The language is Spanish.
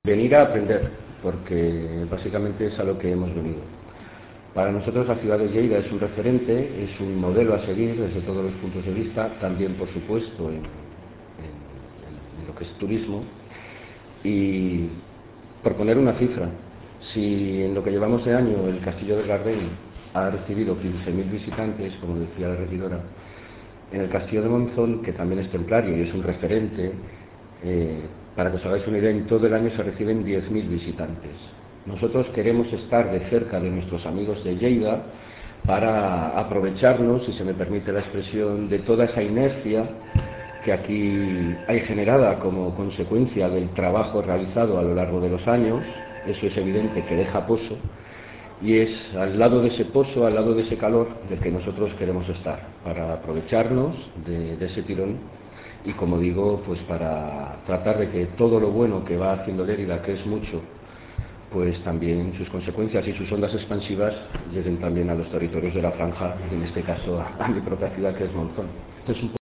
Venir a aprender, porque básicamente es a lo que hemos venido. Para nosotros la ciudad de Lleida es un referente, es un modelo a seguir desde todos los puntos de vista, también por supuesto en lo que es turismo. Y por poner una cifra, si en lo que llevamos de año el Castillo de Gardén ha recibido 15.000 visitantes, como decía la regidora, en el Castillo de Monzón, que también es templario y es un referente, para que os hagáis una idea, en todo el año se reciben 10.000 visitantes. Nosotros queremos estar de cerca de nuestros amigos de Lleida para aprovecharnos, si se me permite la expresión, de toda esa inercia que aquí hay generada como consecuencia del trabajo realizado a lo largo de los años. Eso es evidente que deja pozo, y es al lado de ese pozo, al lado de ese calor, del que nosotros queremos estar, para aprovecharnos de ese tirón y, como digo, pues para tratar de que todo lo bueno que va haciendo Lérida, que es mucho, pues también sus consecuencias y sus ondas expansivas lleguen también a los territorios de la franja, y en este caso a mi propia ciudad, que es Monzón. Este es un